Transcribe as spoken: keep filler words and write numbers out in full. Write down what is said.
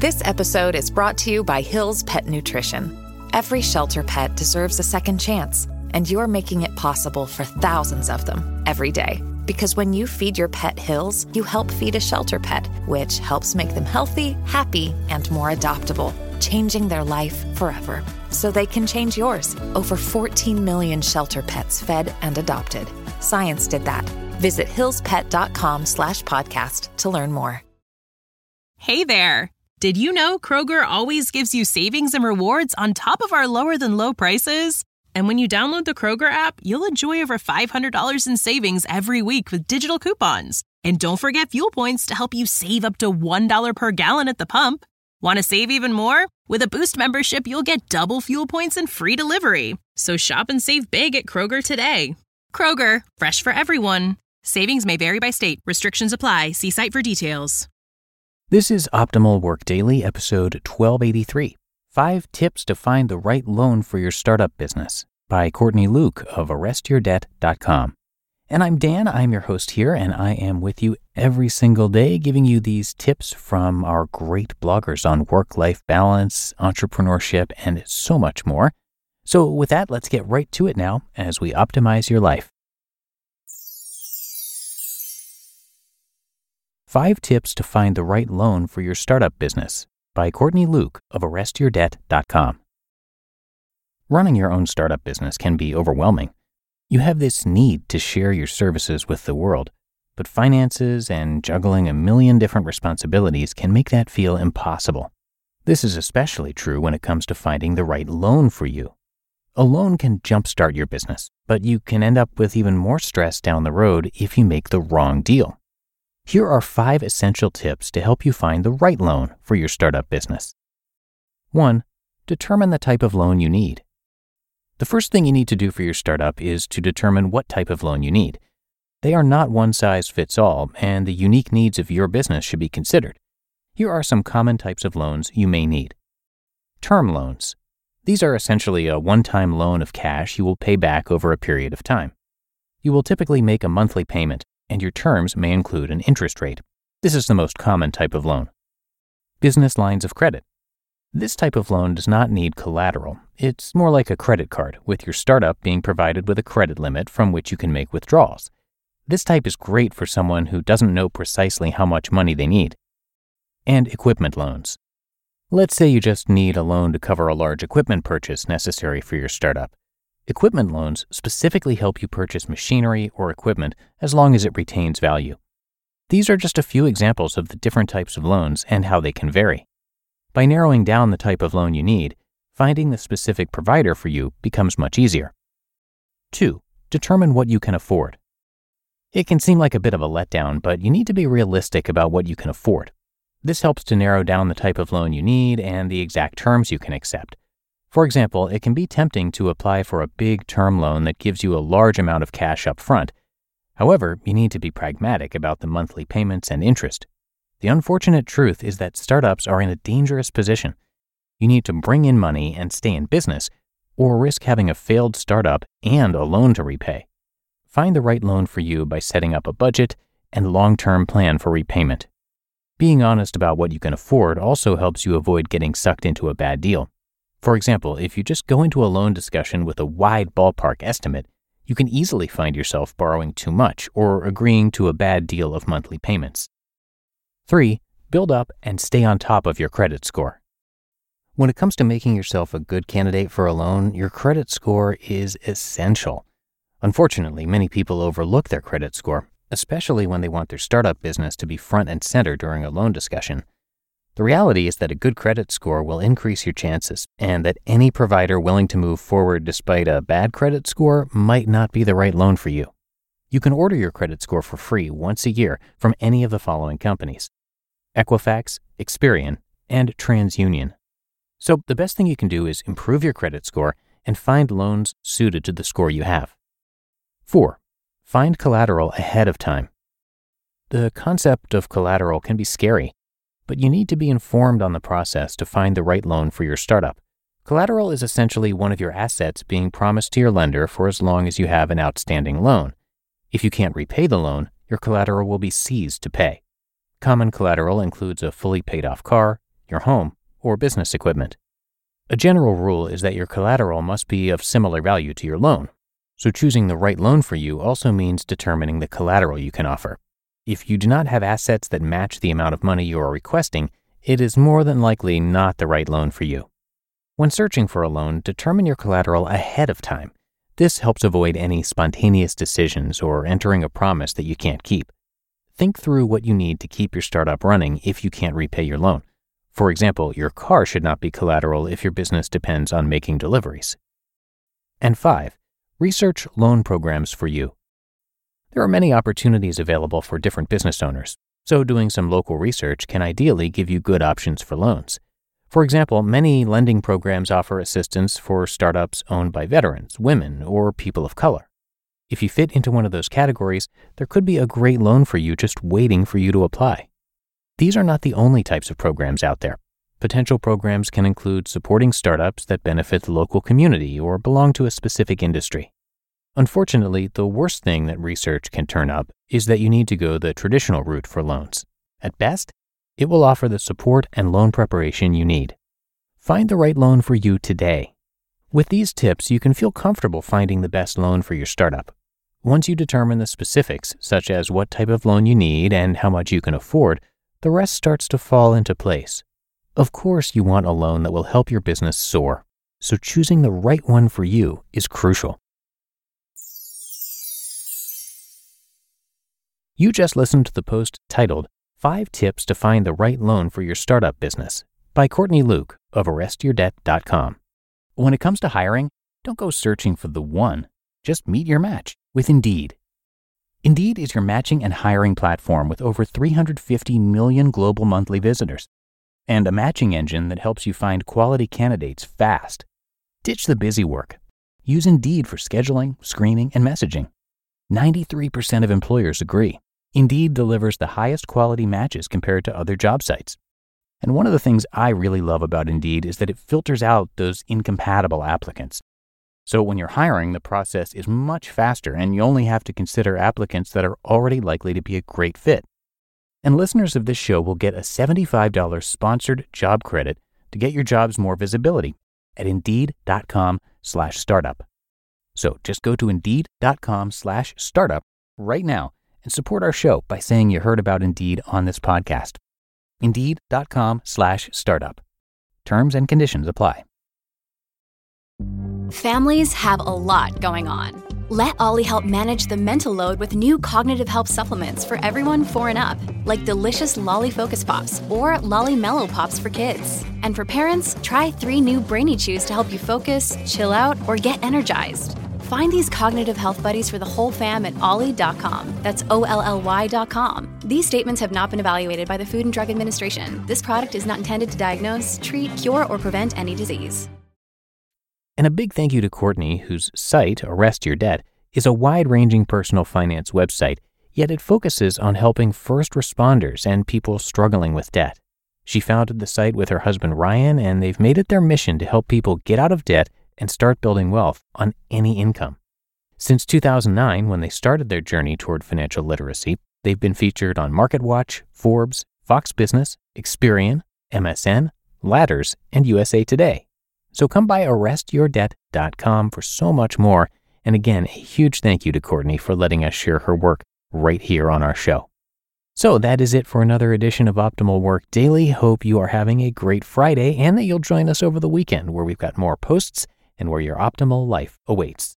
This episode is brought to you by Hill's Pet Nutrition. Every shelter pet deserves a second chance, and you're making it possible for thousands of them every day. Because when you feed your pet Hill's, you help feed a shelter pet, which helps make them healthy, happy, and more adoptable, changing their life forever. So they can change yours. Over fourteen million shelter pets fed and adopted. Science did that. Visit hillspet.com slash podcast to learn more. Hey there. Did you know Kroger always gives you savings and rewards on top of our lower than low prices? And when you download the Kroger app, you'll enjoy over five hundred dollars in savings every week with digital coupons. And don't forget fuel points to help you save up to one dollar per gallon at the pump. Want to save even more? With a Boost membership, you'll get double fuel points and free delivery. So shop and save big at Kroger today. Kroger, fresh for everyone. Savings may vary by state. Restrictions apply. See site for details. This is Optimal Work Daily, episode twelve eighty-three. Five Tips to Find the Right Loan for Your Startup Business by Courtney Luke of arrest your debt dot com. And I'm Dan, I'm your host here, and I am with you every single day giving you these tips from our great bloggers on work-life balance, entrepreneurship, and so much more. So with that, let's get right to it now as we optimize your life. Five Tips to Find the Right Loan for Your Startup Business by Courtney Luke of arrest your debt dot com. Running your own startup business can be overwhelming. You have this need to share your services with the world, but finances and juggling a million different responsibilities can make that feel impossible. This is especially true when it comes to finding the right loan for you. A loan can jumpstart your business, but you can end up with even more stress down the road if you make the wrong deal. Here are five essential tips to help you find the right loan for your startup business. One, determine the type of loan you need. The first thing you need to do for your startup is to determine what type of loan you need. They are not one size fits all, and the unique needs of your business should be considered. Here are some common types of loans you may need. Term loans. These are essentially a one-time loan of cash you will pay back over a period of time. You will typically make a monthly payment, and your terms may include an interest rate. This is the most common type of loan. Business lines of credit. This type of loan does not need collateral. It's more like a credit card, with your startup being provided with a credit limit from which you can make withdrawals. This type is great for someone who doesn't know precisely how much money they need. And equipment loans. Let's say you just need a loan to cover a large equipment purchase necessary for your startup. Equipment loans specifically help you purchase machinery or equipment as long as it retains value. These are just a few examples of the different types of loans and how they can vary. By narrowing down the type of loan you need, finding the specific provider for you becomes much easier. Two, determine what you can afford. It can seem like a bit of a letdown, but you need to be realistic about what you can afford. This helps to narrow down the type of loan you need and the exact terms you can accept. For example, it can be tempting to apply for a big term loan that gives you a large amount of cash up front. However, you need to be pragmatic about the monthly payments and interest. The unfortunate truth is that startups are in a dangerous position. You need to bring in money and stay in business, or risk having a failed startup and a loan to repay. Find the right loan for you by setting up a budget and long-term plan for repayment. Being honest about what you can afford also helps you avoid getting sucked into a bad deal. For example, if you just go into a loan discussion with a wide ballpark estimate, you can easily find yourself borrowing too much or agreeing to a bad deal of monthly payments. Three, build up and stay on top of your credit score. When it comes to making yourself a good candidate for a loan, your credit score is essential. Unfortunately, many people overlook their credit score, especially when they want their startup business to be front and center during a loan discussion. The reality is that a good credit score will increase your chances, and that any provider willing to move forward despite a bad credit score might not be the right loan for you. You can order your credit score for free once a year from any of the following companies: Equifax, Experian, and TransUnion. So the best thing you can do is improve your credit score and find loans suited to the score you have. Four, find collateral ahead of time. The concept of collateral can be scary, but you need to be informed on the process to find the right loan for your startup. Collateral is essentially one of your assets being promised to your lender for as long as you have an outstanding loan. If you can't repay the loan, your collateral will be seized to pay. Common collateral includes a fully paid off car, your home, or business equipment. A general rule is that your collateral must be of similar value to your loan. So choosing the right loan for you also means determining the collateral you can offer. If you do not have assets that match the amount of money you are requesting, it is more than likely not the right loan for you. When searching for a loan, determine your collateral ahead of time. This helps avoid any spontaneous decisions or entering a promise that you can't keep. Think through what you need to keep your startup running if you can't repay your loan. For example, your car should not be collateral if your business depends on making deliveries. And five, research loan programs for you. There are many opportunities available for different business owners, so doing some local research can ideally give you good options for loans. For example, many lending programs offer assistance for startups owned by veterans, women, or people of color. If you fit into one of those categories, there could be a great loan for you just waiting for you to apply. These are not the only types of programs out there. Potential programs can include supporting startups that benefit the local community or belong to a specific industry. Unfortunately, the worst thing that research can turn up is that you need to go the traditional route for loans. At best, it will offer the support and loan preparation you need. Find the right loan for you today. With these tips, you can feel comfortable finding the best loan for your startup. Once you determine the specifics, such as what type of loan you need and how much you can afford, the rest starts to fall into place. Of course, you want a loan that will help your business soar, so choosing the right one for you is crucial. You just listened to the post titled, Five Tips to Find the Right Loan for Your Startup Business by Courtney Luke of arrest your debt dot com. When it comes to hiring, don't go searching for the one. Just meet your match with Indeed. Indeed is your matching and hiring platform with over three hundred fifty million global monthly visitors and a matching engine that helps you find quality candidates fast. Ditch the busy work. Use Indeed for scheduling, screening, and messaging. ninety-three percent of employers agree. Indeed delivers the highest quality matches compared to other job sites. And one of the things I really love about Indeed is that it filters out those incompatible applicants. So when you're hiring, the process is much faster and you only have to consider applicants that are already likely to be a great fit. And listeners of this show will get a seventy-five dollars sponsored job credit to get your jobs more visibility at Indeed.com slash startup. So just go to Indeed.com slash startup right now and support our show by saying you heard about Indeed on this podcast. Indeed.com slash startup. Terms and conditions apply. Families have a lot going on. Let Ollie help manage the mental load with new cognitive help supplements for everyone four and up, like delicious Lolly Focus Pops or Lolly Mellow Pops for kids. And for parents, try three new Brainy Chews to help you focus, chill out, or get energized. Find these cognitive health buddies for the whole fam at ollie dot com. That's O L L Y dot com. These statements have not been evaluated by the Food and Drug Administration. This product is not intended to diagnose, treat, cure, or prevent any disease. And a big thank you to Courtney, whose site, Arrest Your Debt, is a wide-ranging personal finance website, yet it focuses on helping first responders and people struggling with debt. She founded the site with her husband Ryan, and they've made it their mission to help people get out of debt and start building wealth on any income. Since two thousand nine, when they started their journey toward financial literacy, they've been featured on MarketWatch, Forbes, Fox Business, Experian, M S N, Ladders, and U S A Today. So come by arrest your debt dot com for so much more. And again, a huge thank you to Courtney for letting us share her work right here on our show. So that is it for another edition of Optimal Work Daily. Hope you are having a great Friday and that you'll join us over the weekend where we've got more posts and where your optimal life awaits.